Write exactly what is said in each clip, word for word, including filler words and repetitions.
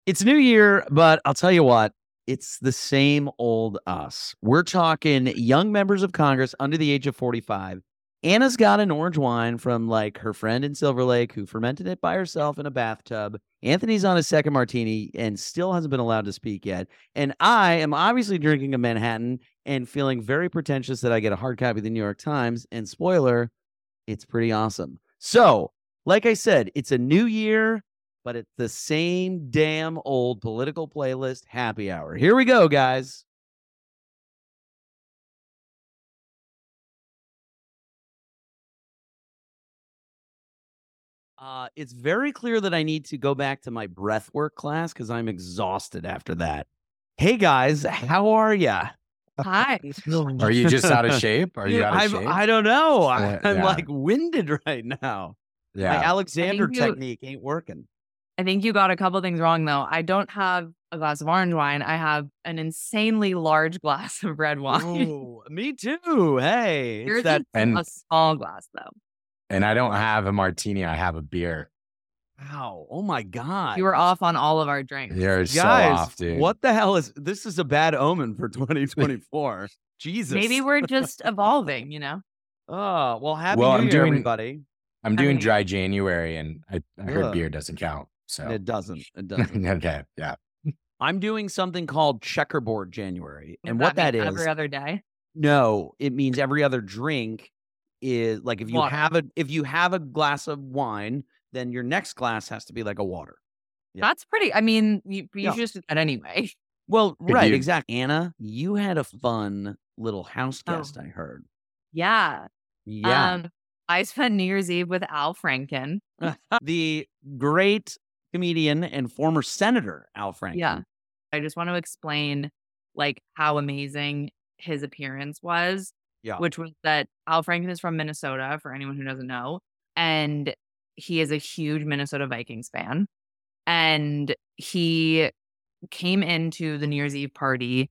It's New Year, but I'll tell you what, it's the same old us. We're talking young members of Congress under the age of forty-five. Anna's got an orange wine from like her friend in Silver Lake who fermented it by herself in a bathtub. Anthony's on his second martini and still hasn't been allowed to speak yet. And I am obviously drinking a Manhattan and feeling very pretentious that I get a hard copy of the New York Times. And spoiler, it's pretty awesome. So, like I said, it's a new year, but it's the same damn old political playlist happy hour. Here we go, guys. Uh, it's very clear that I need to go back to my breathwork class because I'm exhausted after that. Hey, guys, how are ya? Hi. Are you just out of shape? Are you out of I'm, shape? I don't know. Uh, I'm yeah. like winded right now. My Yeah. Alexander you- technique ain't working. I think you got a couple things wrong, though. I don't have a glass of orange wine. I have an insanely large glass of red wine. Oh, me too. Hey, Yours it's that. is And- a small glass, though. And I don't have a martini. I have a beer. Wow. Oh my God. You were off on all of our drinks. You're so Guys, off, dude. what the hell is this? Is a bad omen for twenty twenty-four. Jesus. Maybe we're just evolving, you know? Oh, well, happy Well, New I'm Year, doing- everybody. I'm I doing mean- dry January, and I, I heard Ugh. beer doesn't count. So It doesn't. It doesn't. okay, yeah. I'm doing something called checkerboard January. And Does what that mean is, every other day. no, it means every other drink is like if you Water. have a if you have a glass of wine, then your next glass has to be like a water. Yeah. That's pretty. I mean, you, you Yeah. should just do that anyway. Well, Could right, you- exactly. Anna, you had a fun little house Oh. guest, I heard. Yeah. Yeah. Um, I spent New Year's Eve with Al Franken. The great comedian and former senator Al Franken. Yeah. I just want to explain like how amazing his appearance was, Yeah. which was that Al Franken is from Minnesota, for anyone who doesn't know. And he is a huge Minnesota Vikings fan. And he came into the New Year's Eve party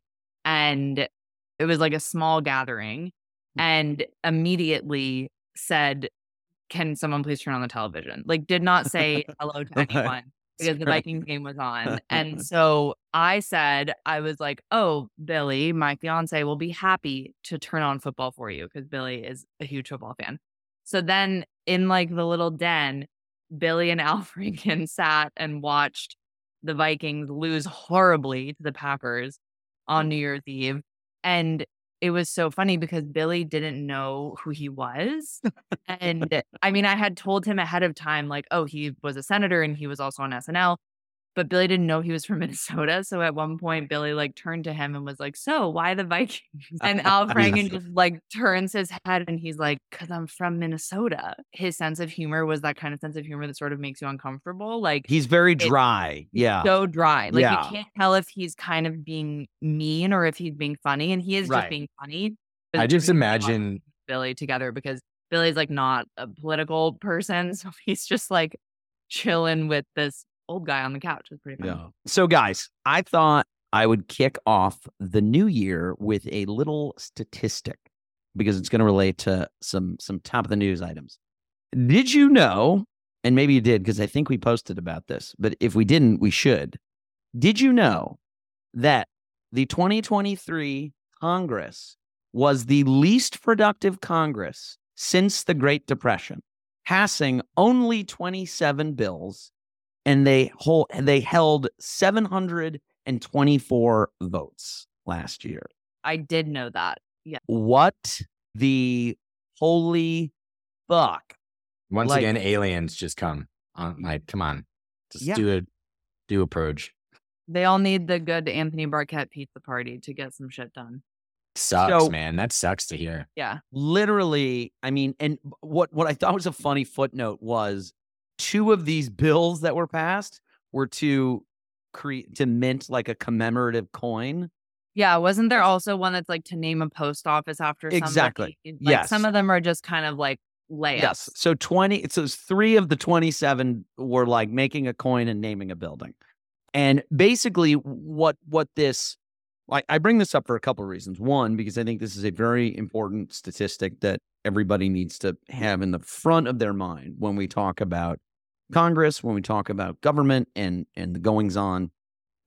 and it was like a small gathering and immediately said, "Can someone please turn on the television?" Like, did not say hello to anyone because the Vikings game was on. And so I said, I was like, "Oh, Billy, my fiance will be happy to turn on football for you," because Billy is a huge football fan. So then in like the little den, Billy and Al Franken sat and watched the Vikings lose horribly to the Packers on New Year's Eve. And it was so funny because Billy didn't know who he was. And I mean, I had told him ahead of time, like, oh, he was a senator and he was also on S N L. But Billy didn't know he was from Minnesota. So at one point, Billy like turned to him and was like, "So why the Vikings?" And Al Franken just like turns his head and he's like, "Because I'm from Minnesota." His sense of humor was that kind of sense of humor that sort of makes you uncomfortable. Like, He's very dry. Yeah. so dry. Like Yeah. you can't tell if he's kind of being mean or if he's being funny. And he is Right. just being funny. I just imagine Billy together because Billy's like not a political person. So he's just like chilling with this old guy on the couch. It's pretty funny. Yeah. So, guys, I thought I would kick off the new year with a little statistic because it's going to relate to some some top of the news items. Did you know, and maybe you did because I think we posted about this, but if we didn't, we should. Did you know that the twenty twenty-three Congress was the least productive Congress since the Great Depression, passing only twenty-seven bills? And they hold, they held seven hundred twenty-four votes last year. I did know that. Yeah. What the holy fuck? once like- again aliens just come on. Like, come on, just Yeah. do a do a purge. They all need the good Anthony Barquette pizza party to get some shit done. Sucks, So- man. That sucks to hear. Yeah. Literally, I mean, and what what I thought was a funny footnote was two of these bills that were passed were to create to mint like a commemorative coin. Yeah. Wasn't there also one that's like to name a post office after somebody? Exactly. Like Yes. some of them are just kind of like layups. Yes. So twenty, so three of the twenty-seven were like making a coin and naming a building. And basically what what this I, I bring this up for a couple of reasons. One, because I think this is a very important statistic that everybody needs to have in the front of their mind when we talk about Congress, when we talk about government and and the goings on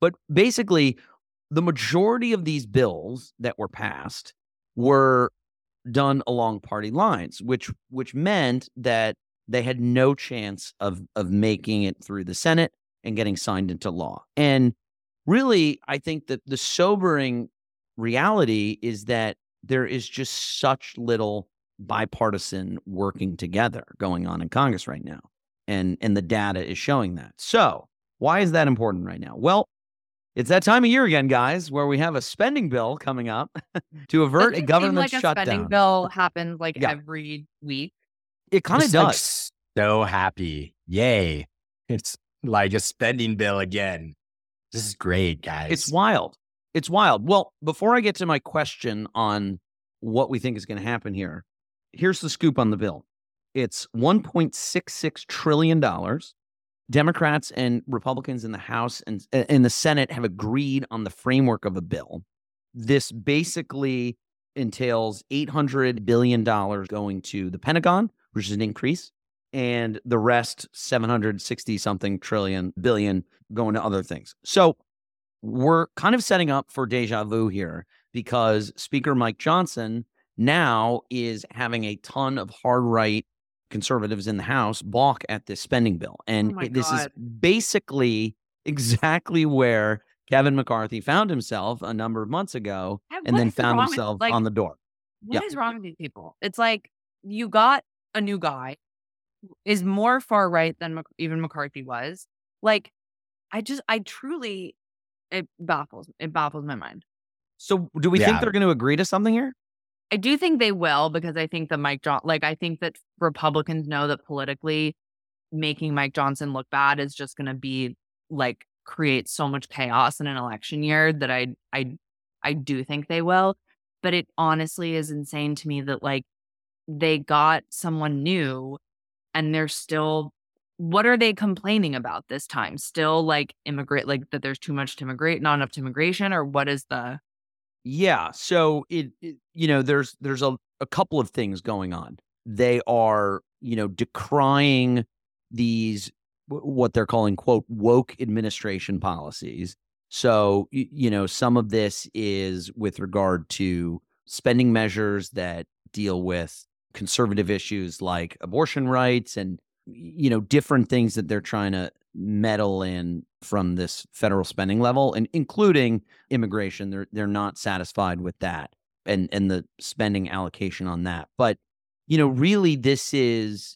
But basically, the majority of these bills that were passed were done along party lines, which which meant that they had no chance of of making it through the Senate and getting signed into law. And really, I think that the sobering reality is that there is just such little bipartisan working together going on in Congress right now. And and the data is showing that. So why is that important right now? Well, it's that time of year again, guys, where we have a spending bill coming up to avert Doesn't a it seem government like a spending shutdown. bill happens like Yeah. every week? It kind of Just, like, does. so happy. Yay. It's like a spending bill again. This is great, guys. It's wild. It's wild. Well, before I get to my question on what we think is going to happen here, here's the scoop on the bill. It's one point six six trillion dollars. Democrats and Republicans in the House and in the Senate have agreed on the framework of a bill. This basically entails eight hundred billion dollars going to the Pentagon, which is an increase, and the rest, seven hundred sixty something trillion billion, going to other things. So we're kind of setting up for deja vu here because Speaker Mike Johnson now is having a ton of hard right conservatives in the House balk at this spending bill. And Oh my it- this is God. basically exactly where Kevin McCarthy found himself a number of months ago Yeah, and what then is found wrong with- himself like, on the door. What is Yeah. wrong with these people? It's like you got a new guy who is more far right than Mc- even McCarthy was. Like, I just, I truly, it baffles, it baffles my mind. So do we Yeah. think they're going to agree to something here? I do think they will because I think that Mike John, like, I think that Republicans know that politically making Mike Johnson look bad is just going to be like create so much chaos in an election year that I, I, I do think they will. But it honestly is insane to me that like they got someone new and they're still, what are they complaining about this time? Still like immigrate, like that there's too much to immigrate, not enough to immigration, or what is the, Yeah. So it, it you know, there's there's a, a couple of things going on. They are, you know, decrying these wh- what they're calling quote woke administration policies. So y- you know, some of this is with regard to spending measures that deal with conservative issues like abortion rights and you know different things that they're trying to meddle in from this federal spending level, and including immigration. They're they're not satisfied with that and and the spending allocation on that. But you know, really, this is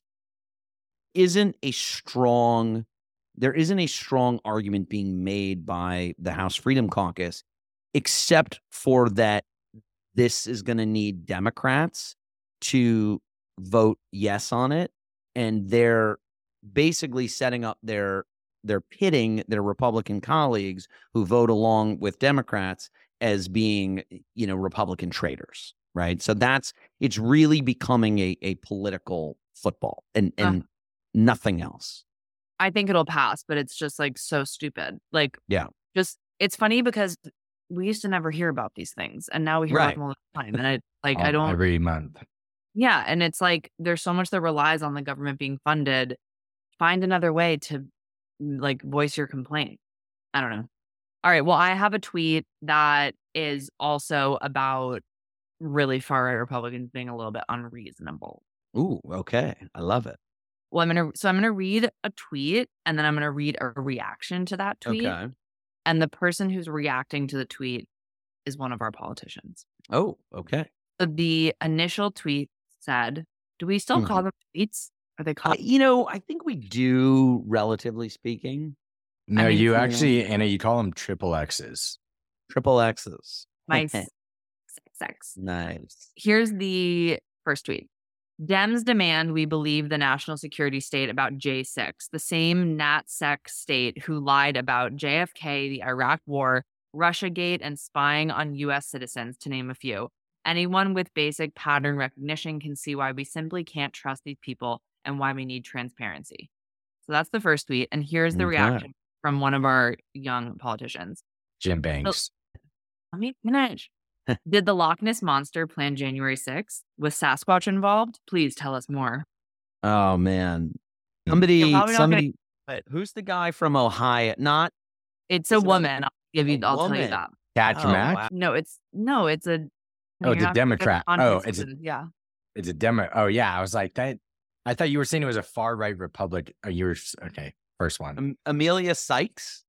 isn't a strong. There isn't a strong argument being made by the House Freedom Caucus, except for that this is going to need Democrats to vote yes on it, and they're basically setting up their they're pitting their Republican colleagues who vote along with Democrats as being, you know, Republican traitors, right? So that's it's really becoming a a political football and and nothing else. I think it'll pass, but it's just like so stupid. Like, Yeah. just it's funny because we used to never hear about these things, and now we hear Right. about them all the time. And I like, I Um, don't, every month. yeah. And it's like there's so much that relies on the government being funded. Find another way to like voice your complaint. I don't know. All right. Well, I have a tweet that is also about really far right Republicans being a little bit unreasonable. Ooh, okay. I love it. Well, I'm gonna so I'm gonna read a tweet and then I'm gonna read a reaction to that tweet. Okay. And the person who's reacting to the tweet is one of our politicians. Oh, okay. So the initial tweet said, "Do we still call them tweets? Are they Uh, called?" you know, I think we do, relatively speaking. No, mean, you for- actually, Anna, you call them triple X's. Triple X's. My s- sex. Nice. Here's the first tweet. Dems demand we believe the national security state about J six, the same NatSec state who lied about J F K, the Iraq War, Russiagate, and spying on U S citizens, to name a few. Anyone with basic pattern recognition can see why we simply can't trust these people and why we need transparency. So that's the first tweet. And here's the Okay. reaction from one of our young politicians. Jim Banks. Let me finish. Did the Loch Ness Monster plan January sixth? Was Sasquatch involved? Please tell us more. Oh man. Hmm. Somebody You're probably not gonna- somebody but- who's the guy from Ohio? Not It's a Is it a- woman. I'll give you. a I'll tell you woman? that. Catch Oh, match. wow. No, it's no, it's a. no, Oh, you're it's a not gonna get the Democrat. Oh, context it's a- of it. yeah. It's a demo. Oh yeah, I was like that. I thought you were saying it was a far right Republic. Oh, you were s- okay. First one. Am- Amelia Sykes.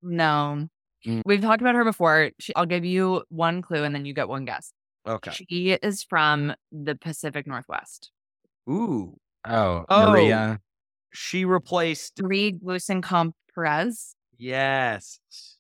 No, Mm. we've talked about her before. She, I'll give you one clue, and then you get one guess. Okay. She is from the Pacific Northwest. Ooh. Oh, Oh. Maria. She replaced. Marie Gluesenkamp Perez. Yes.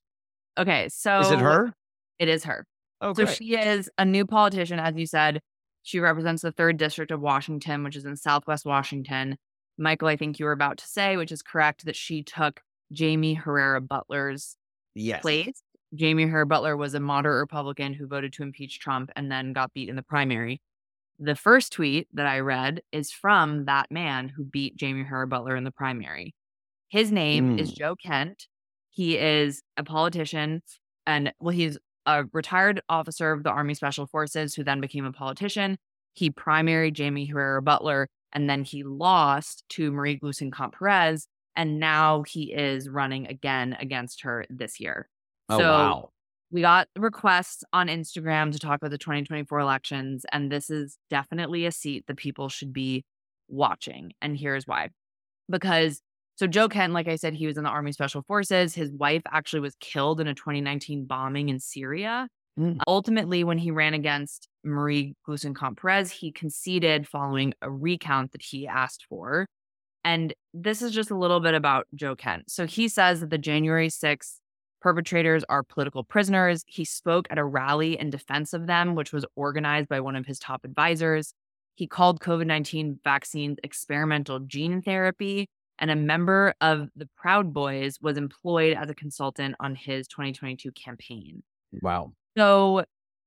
Okay, so Is it her? It is her. Oh, So great. she is a new politician, as you said. She represents the third district of Washington, which is in Southwest Washington. Michael, I think you were about to say, which is correct, that she took Jamie Herrera Butler's Yes. place. Jamie Herrera Butler was a moderate Republican who voted to impeach Trump and then got beat in the primary. The first tweet that I read is from that man who beat Jamie Herrera Butler in the primary. His name is Mm. Joe Kent. He is a politician and, well, he's a retired officer of the Army Special Forces who then became a politician. He primaried Jamie Herrera Butler and then he lost to Marie Gluesenkamp Perez. And now he is running again against her this year. Oh, so wow. we got requests on Instagram to talk about the twenty twenty-four elections. And this is definitely a seat that people should be watching. And here's why. Because so Joe Kent, like I said, he was in the Army Special Forces. His wife actually was killed in a twenty nineteen bombing in Syria. Mm. Ultimately, when he ran against Marie Gluesenkamp Perez, he conceded following a recount that he asked for. And this is just a little bit about Joe Kent. So he says that the January sixth perpetrators are political prisoners. He spoke at a rally in defense of them, which was organized by one of his top advisors. He called COVID nineteen vaccines experimental gene therapy. And a member of the Proud Boys was employed as a consultant on his twenty twenty-two campaign. Wow. So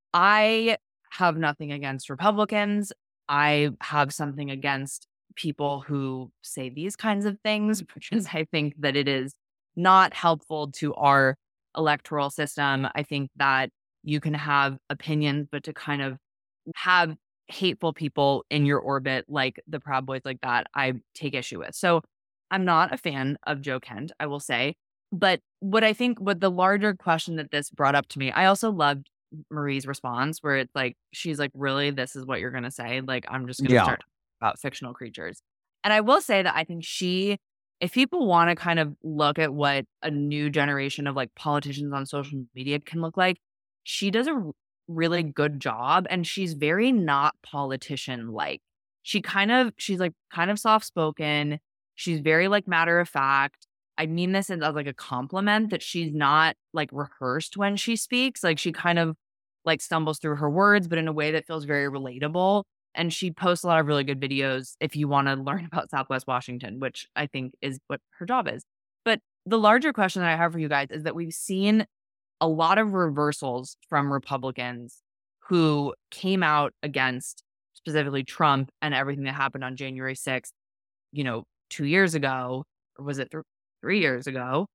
I have nothing against Republicans. I have something against people who say these kinds of things, because I think that it is not helpful to our electoral system. I think that you can have opinions, but to kind of have hateful people in your orbit, like the Proud Boys, like that, I take issue with. So I'm not a fan of Joe Kent, I will say. But what I think, what the larger question that this brought up to me, I also loved Marie's response, where it's like, she's like, really, this is what you're going to say? Like, I'm just going to Yeah. start talking about fictional creatures. And I will say that I think she, if people want to kind of look at what a new generation of like politicians on social media can look like, she does a r- really good job. And she's very not politician like. She kind of, she's like kind of soft spoken. She's very like matter of fact. I mean this as like a compliment, that she's not like rehearsed when she speaks. Like she kind of like stumbles through her words, but in a way that feels very relatable. And she posts a lot of really good videos if you want to learn about Southwest Washington, which I think is what her job is. But the larger question that I have for you guys is that we've seen a lot of reversals from Republicans who came out against specifically Trump and everything that happened on January sixth, you know, two years ago, or was it th- three years ago?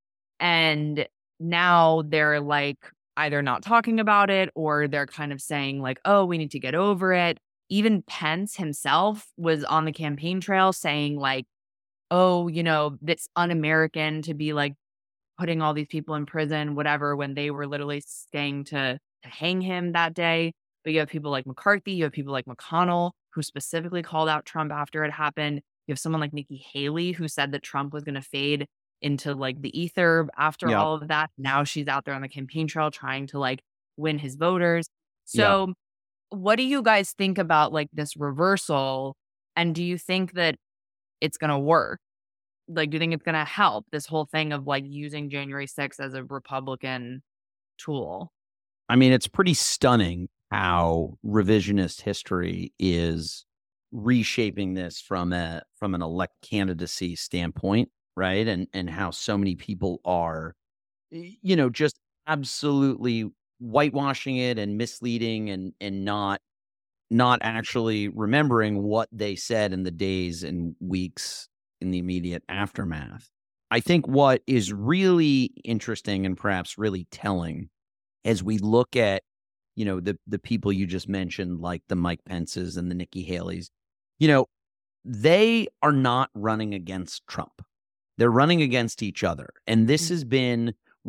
And now they're like either not talking about it, or they're kind of saying like, oh, we need to get over it. Even Pence himself was on the campaign trail saying like, oh, you know, that's un-American to be like putting all these people in prison, whatever, when they were literally staying to, to hang him that day. But you have people like McCarthy, you have people like McConnell, who specifically called out Trump after it happened. You have someone like Nikki Haley, who said that Trump was going to fade into like the ether after Yep. all of that. Now she's out there on the campaign trail trying to like win his voters. So what do you guys think about like this reversal? And do you think that it's going to work? Like, do you think it's going to help this whole thing of like using January sixth as a Republican tool? I mean, it's pretty stunning how revisionist history is reshaping this from a from an elect candidacy standpoint, right? And and how so many people are, y- you know, just absolutely whitewashing it and misleading and and not not actually remembering what they said in the days and weeks in the immediate aftermath. I think what is really interesting and perhaps really telling as we look at, you know, the the people you just mentioned, like the Mike Pences and the Nikki Haley's, you know, they are not running against Trump. They're running against each other. And this Mm. has been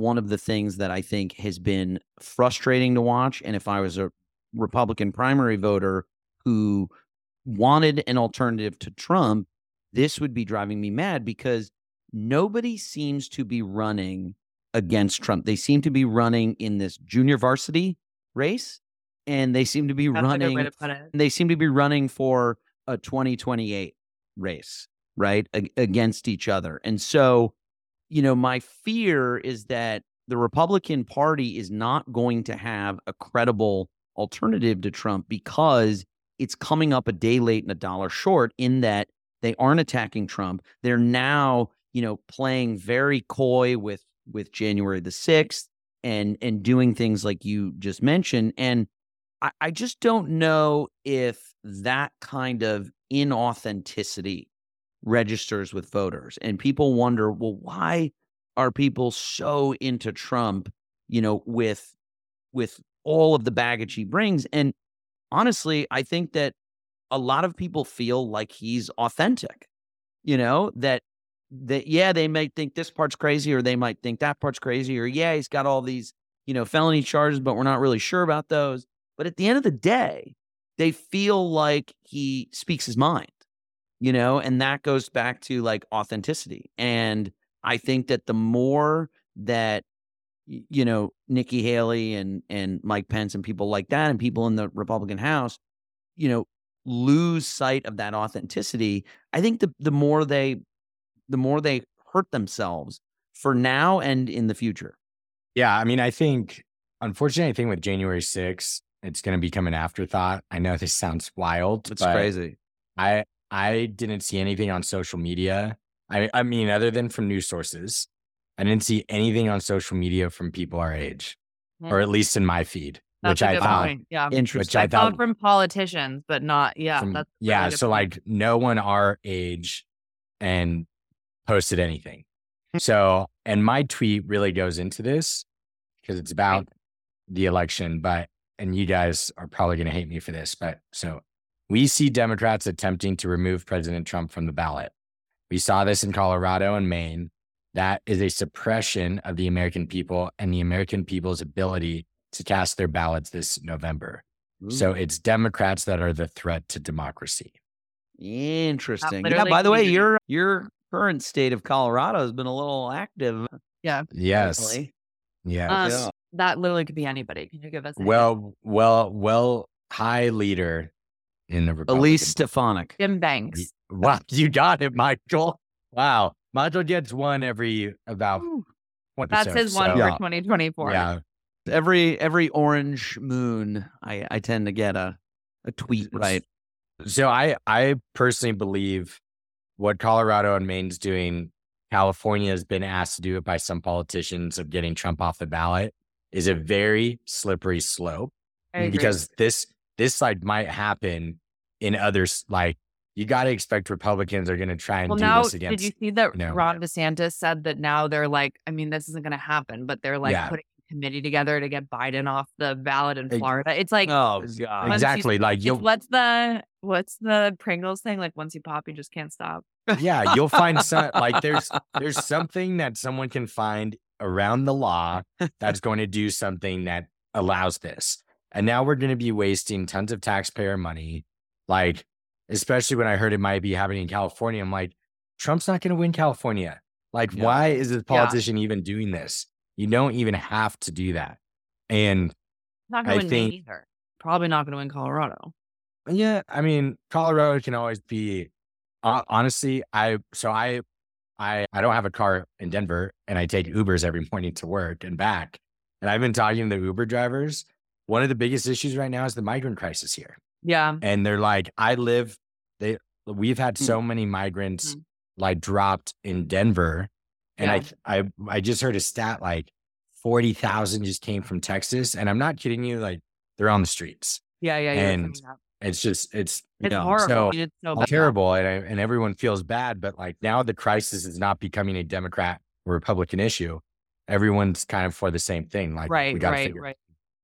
one of the things that I think has been frustrating to watch. And if I was a Republican primary voter who wanted an alternative to Trump, this would be driving me mad because nobody seems to be running against Trump. They seem to be running in this junior varsity race, and they seem to be That's a good way running. to put it. They seem to be running for a twenty twenty-eight race, right, a- against each other. And so, you know, my fear is that the Republican Party is not going to have a credible alternative to Trump because it's coming up a day late and a dollar short in that they aren't attacking Trump. They're now, you know, playing very coy with with January the sixth and and doing things like you just mentioned. And I, I just don't know if that kind of inauthenticity registers with voters. And people wonder, well, why are people so into Trump, you know, with with all of the baggage he brings? And honestly, I think that a lot of people feel like he's authentic, you know, that that, yeah, they might think this part's crazy or they might think that part's crazy or, yeah, he's got all these, you know, felony charges, but we're not really sure about those. But at the end of the day, they feel like he speaks his mind, you know, and that goes back to like authenticity. And I think that the more that, y- you know, Nikki Haley and and Mike Pence and people like that and people in the Republican House, you know, lose sight of that authenticity, I think the the more they the more they hurt themselves for now and in the future. Yeah, I mean, I think, unfortunately, I think with January sixth, it's going to become an afterthought. I know this sounds wild, It's but crazy. I I didn't see anything on social media. I I mean, other than from news sources, I didn't see anything on social media from people our age, Yeah. or at least in my feed, That's which a I good thought, point. Yeah. Interesting. which I I found thought, from politicians, but not, yeah. from, That's a yeah. really good So point. like, no one our age and posted anything. So, and my tweet really goes into this because it's about the election, but, and you guys are probably going to hate me for this, but so we see Democrats attempting to remove President Trump from the ballot. We saw this in Colorado and Maine. That is a suppression of the American people and the American people's ability to cast their ballots this November. So it's Democrats that are the threat to democracy. Interesting. Yeah, literally by the way, community. your your current state of Colorado has been a little active Yeah. Yes. lately. Yes. Um, Yeah. That literally could be anybody. Can you give us a hint? Well, well, well, high leader in the Republican. Elise Stefanik. Jim Banks? Wow, you got it, Michael. Wow. Michael gets one every about Ooh, one That's episode, his one so- for Yeah. twenty twenty-four. Yeah. Every every orange moon, I I tend to get a a tweet right. So I I personally believe what Colorado and Maine's doing, California has been asked to do it by some politicians of getting Trump off the ballot, is a very slippery slope. I agree. Because this this like might happen in others. Like, you got to expect Republicans are going to try and Well, do now, this did against. you see that no. Ron DeSantis said that now they're like, I mean, this isn't going to happen, but they're like Yeah. putting a committee together to get Biden off the ballot in Ex- Florida. It's like, Oh once God. you- Exactly. Like it's, you'll what's the what's the Pringles thing? Like once you pop, you just can't stop. yeah, you'll find some like there's there's something that someone can find around the law that's going to do something that allows this. And now we're going to be wasting tons of taxpayer money. Like, especially when I heard it might be happening in California, I'm like, Trump's not going to win California. Like, Yeah. why is this politician even doing this? You don't even have to do that. And Not going I to win Maine think- either. Probably not going to win Colorado. yeah, I mean, Colorado can always be. Uh, honestly, I so I, I I don't have a car in Denver, and I take Ubers every morning to work and back. And I've been talking to the Uber drivers. One of the biggest issues right now is the migrant crisis here, Yeah. and they're like, I live. They we've had Hmm. so many migrants Mhm. like dropped in Denver, and Yeah. I I I just heard a stat like forty thousand just came from Texas, and I'm not kidding you. Like, they're on the streets. Yeah. Yeah. Yeah. And It's just it's It's Yeah. horrible. So, It's so all bad. terrible, and I, and everyone feels bad. But like, now the crisis is not becoming a Democrat or Republican issue. Everyone's kind of for the same thing. Like, we Right. got to Right. figure. Right.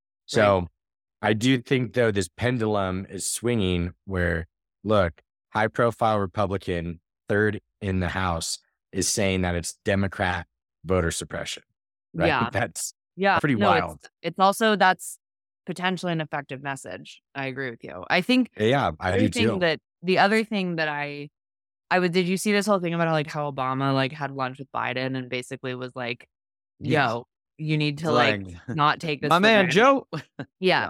So I do think though this pendulum is swinging where, look, high profile Republican third in the House is saying that it's Democrat voter suppression. right? Yeah. That's Yeah. pretty No, wild. it's it's also that's potentially an effective message. I agree with you. I think Yeah, the I other do thing too. that the other thing that I I would did you see this whole thing about how, like how Obama like had lunch with Biden and basically was like, Yeah. yo, you need It's to like like, not take this my for man, granted. Joe. Yeah. Yeah.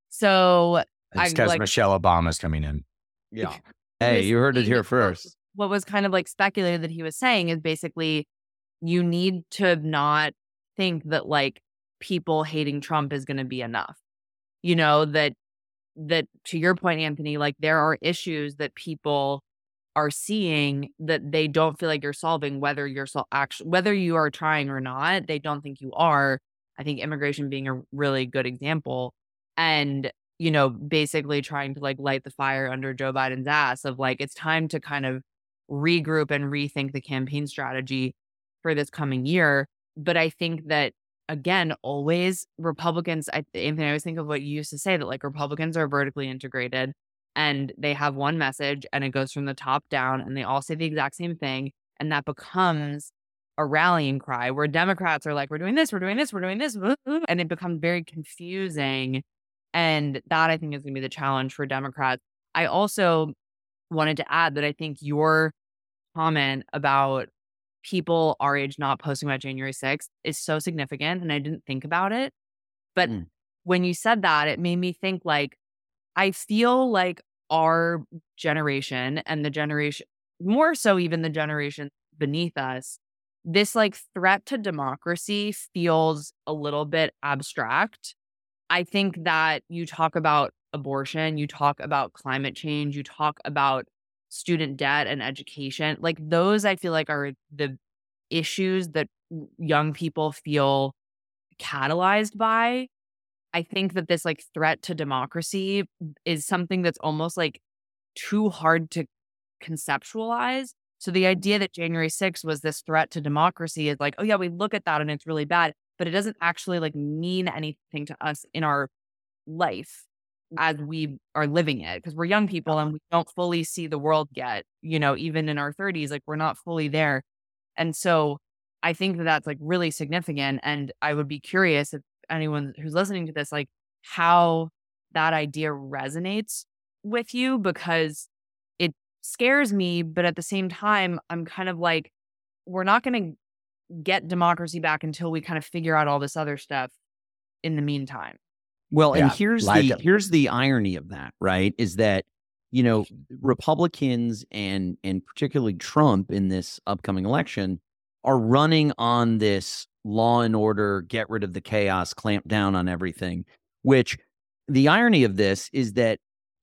So I It's because like Michelle Obama's coming in. Yeah. Hey, you heard it basically here what, first. what was kind of like speculated that he was saying is basically you need to not think that like people hating Trump is going to be enough. You know, that that to your point, Anthony, like there are issues that people are seeing that they don't feel like you're solving, whether you're sol- actually whether you are trying or not. They don't think you are. I think immigration being a really good example, and you know, basically trying to like light the fire under Joe Biden's ass of like it's time to kind of regroup and rethink the campaign strategy for this coming year. But I think that again, always Republicans, I, Anthony, I always think of what you used to say that like Republicans are vertically integrated and they have one message and it goes from the top down and they all say the exact same thing. And that becomes a rallying cry where Democrats are like, we're doing this, we're doing this, we're doing this. And it becomes very confusing. And that I think is going to be the challenge for Democrats. I also wanted to add that I think your comment about people our age not posting about January sixth is so significant. And I didn't think about it. But Mm. when you said that, it made me think like, I feel like our generation and the generation, more so even the generation beneath us, this like threat to democracy feels a little bit abstract. I think that you talk about abortion, you talk about climate change, you talk about student debt and education. Like those, I feel like are the issues that young people feel catalyzed by. I think that this like threat to democracy is something that's almost like too hard to conceptualize. So the idea that January sixth was this threat to democracy is like, oh yeah, we look at that and it's really bad, but it doesn't actually like mean anything to us in our life as we are living it because we're young people and we don't fully see the world yet, you know, even in our thirties, like we're not fully there. And so I think that that's like really significant. And I would be curious if anyone who's listening to this, like how that idea resonates with you because it scares me. But at the same time, I'm kind of like, we're not going to get democracy back until we kind of figure out all this other stuff in the meantime. Well, and Yeah, here's like- the here's the irony of that, right? Is that, you know, Republicans and and particularly Trump in this upcoming election are running on this law and order, get rid of the chaos, clamp down on everything, which the irony of this is that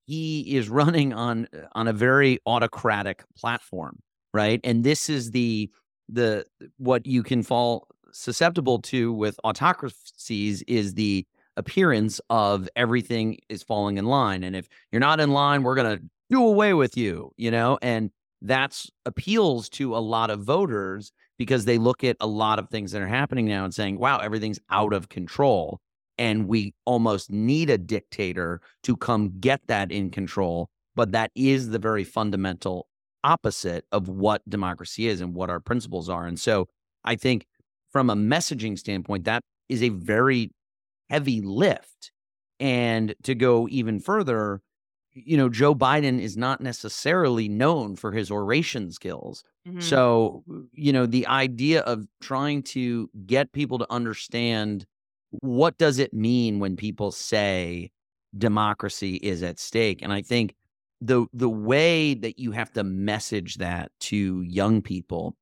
he is running on on a very autocratic platform, right? And this is the the what you can fall susceptible to with autocracies is the appearance of everything is falling in line. And if you're not in line, we're going to do away with you, you know? And that's appeals to a lot of voters because they look at a lot of things that are happening now and saying, wow, everything's out of control. And we almost need a dictator to come get that in control. But that is the very fundamental opposite of what democracy is and what our principles are. And so I think from a messaging standpoint, that is a very heavy lift. And to go even further, you know, Joe Biden is not necessarily known for his oration skills. Mhm. So, you know, the idea of trying to get people to understand what does it mean when people say democracy is at stake. And I think the the way that you have to message that to young people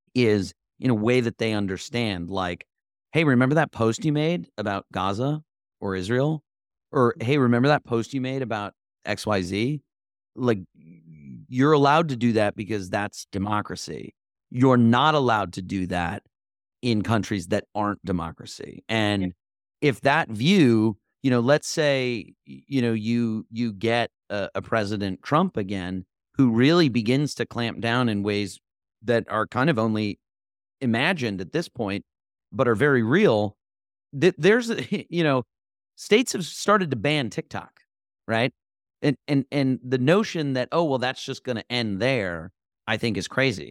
is in a way that they understand, like, hey, remember that post you made about Gaza or Israel? Or, hey, remember that post you made about X Y Z? Like, you're allowed to do that because that's democracy. You're not allowed to do that in countries that aren't democracy. And Yeah. if that view, you know, let's say, you know, you you get a, a President Trump again, who really begins to clamp down in ways that are kind of only imagined at this point, but are very real. That there's, you know, states have started to ban TikTok, right? And and and the notion that, oh, well, that's just going to end there, I think is crazy.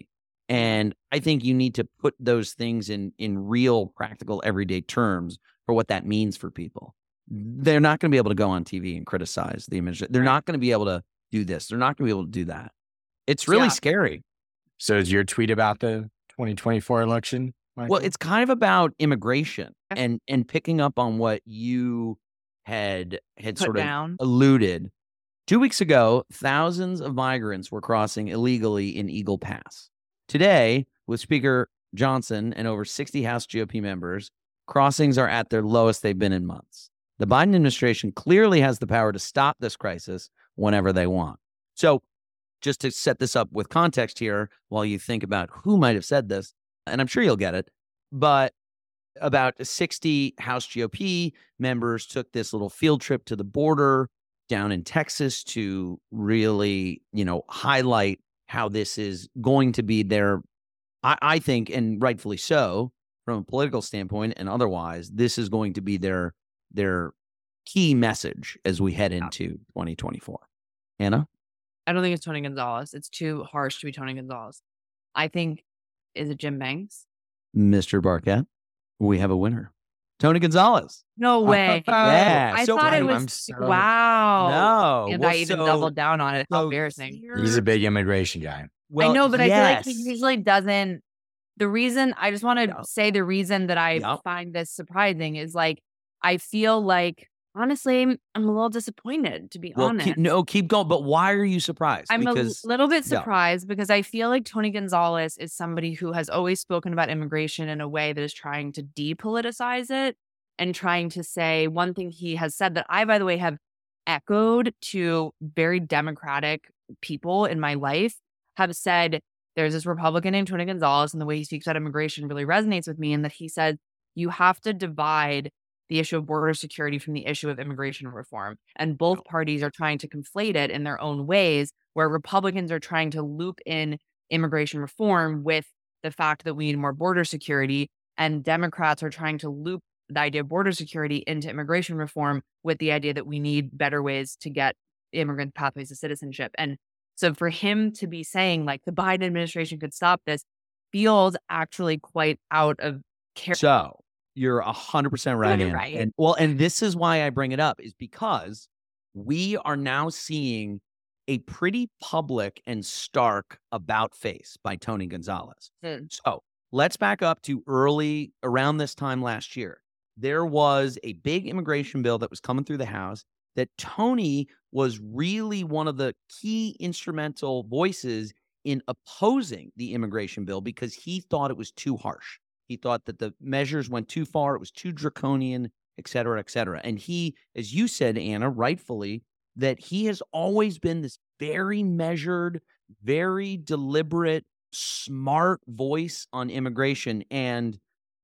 And I think you need to put those things in in real, practical, everyday terms for what that means for people. They're not going to be able to go on T V and criticize the administration. They're Right. not going to be able to do this. They're not going to be able to do that. It's really Yeah. scary. So is your tweet about the twenty twenty-four election, Michael? Well, it's kind of about immigration Okay. and and picking up on what you had had Put sort of down. alluded. Two weeks ago, thousands of migrants were crossing illegally in Eagle Pass. Today, with Speaker Johnson and over sixty House G O P members, crossings are at their lowest they've been in months. The Biden administration clearly has the power to stop this crisis whenever they want. So, just to set this up with context here, while you think about who might have said this, and I'm sure you'll get it, but about sixty House G O P members took this little field trip to the border down in Texas to really, you know, highlight how this is going to be their, I, I think, and rightfully so, from a political standpoint and otherwise, this is going to be their their key message as we head into twenty twenty-four. Anna? I don't think it's Tony Gonzalez. It's too harsh to be Tony Gonzalez. I think, is it Jim Banks? Mister Barquette, we have a winner. Tony Gonzalez. No way. Yeah. I so thought it I'm- was, I'm so- wow. No. And well, I even so- doubled down on it. How so embarrassing. He's a big immigration guy. well, I know, but I feel like he yes. usually doesn't. The reason, I just want to Yep. say the reason that I Yep. find this surprising is like, I feel like, honestly, I'm I'm a little disappointed, to be Well, honest. keep, no, keep going. But why are you surprised? I'm because a little bit yeah. surprised because I feel like Tony Gonzalez is somebody who has always spoken about immigration in a way that is trying to depoliticize it and trying to say one thing he has said that I, by the way, have echoed to very Democratic people in my life have said, there's this Republican named Tony Gonzalez, and the way he speaks about immigration really resonates with me. And that he said, you have to divide the issue of border security from the issue of immigration reform. And both parties are trying to conflate it in their own ways, where Republicans are trying to loop in immigration reform with the fact that we need more border security, and Democrats are trying to loop the idea of border security into immigration reform with the idea that we need better ways to get immigrant pathways to citizenship. And so for him to be saying like the Biden administration could stop this feels actually quite out of character. So you're a hundred percent right. You're Anna. right. And well, and this is why I bring it up is because we are now seeing a pretty public and stark about face by Tony Gonzalez. Mm. So let's back up to early around this time last year. There was a big immigration bill that was coming through the House that Tony was really one of the key instrumental voices in opposing the immigration bill because he thought it was too harsh. He thought that the measures went too far. It was too draconian, et cetera, et cetera. And he, as you said, Anna, rightfully, that he has always been this very measured, very deliberate, smart voice on immigration. And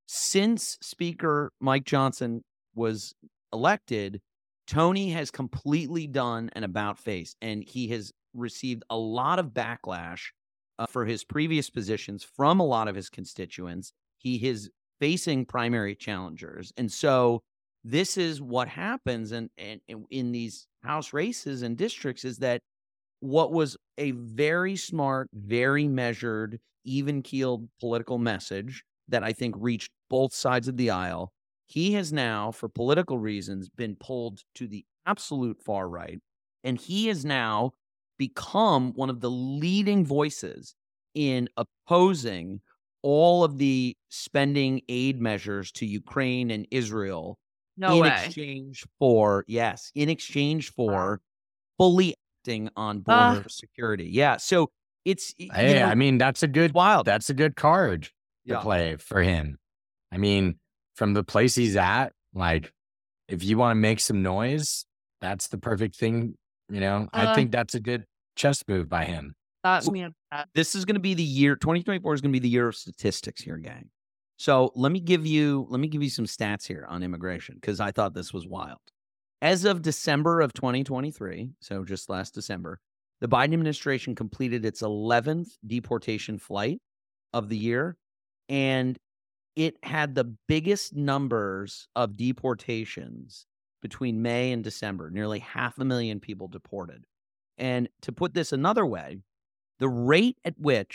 since Speaker Mike Johnson was elected, Tony has completely done an about face, and he has received a lot of backlash uh, for his previous positions from a lot of his constituents. He is facing primary challengers. And so this is what happens in, in, in these House races and districts is that what was a very smart, very measured, even-keeled political message that I think reached both sides of the aisle, he has now, for political reasons, been pulled to the absolute far right. And he has now become one of the leading voices in opposing all of the spending aid measures to Ukraine and Israel No in way. exchange for, yes, in exchange for fully acting on Ah. border security. Yeah. So it's, y- you Hey, know, I mean, that's a good wild. that's a good card to Yeah. play for him. I mean, from the place he's at, like, if you want to make some noise, that's the perfect thing. You know, I Uh, think that's a good chess move by him. Thought So- me upset. This is going to be the year, twenty twenty-four is going to be the year of statistics here, gang. So let me give you, let me give you some stats here on immigration because I thought this was wild. As of December of twenty twenty-three, so just last December, the Biden administration completed its eleventh deportation flight of the year, and it had the biggest numbers of deportations between May and December, nearly half a million people deported. And to put this another way, the rate at which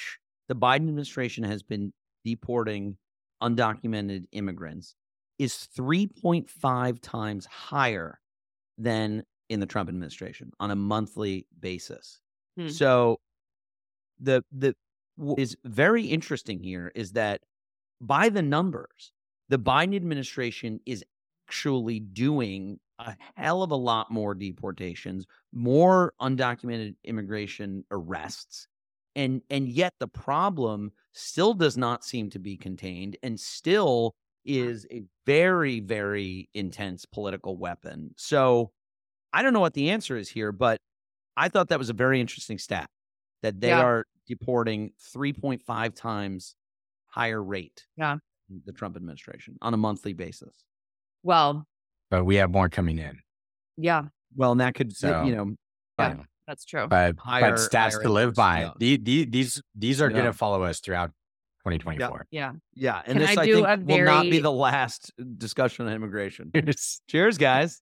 the Biden administration has been deporting undocumented immigrants is three point five times higher than in the Trump administration on a monthly basis. Hmm. So the the what is very interesting here is that by the numbers, the Biden administration is actually doing a hell of a lot more deportations, more undocumented immigration arrests, and and yet the problem still does not seem to be contained and still is a very, very intense political weapon. So I don't know what the answer is here, but I thought that was a very interesting stat that they Yeah. are deporting three point five times higher rate Yeah. than the Trump administration on a monthly basis. Well, But we have more coming in. yeah, Well, and that could, So, you know, yeah, right, that's true. But higher, but stats higher to live incidence, by. yeah. The, the, these these are Yeah. going to follow us throughout twenty twenty-four. Yeah. Yeah, and Can this I I, do think a will not be very- the last discussion on immigration. Cheers. Cheers, guys.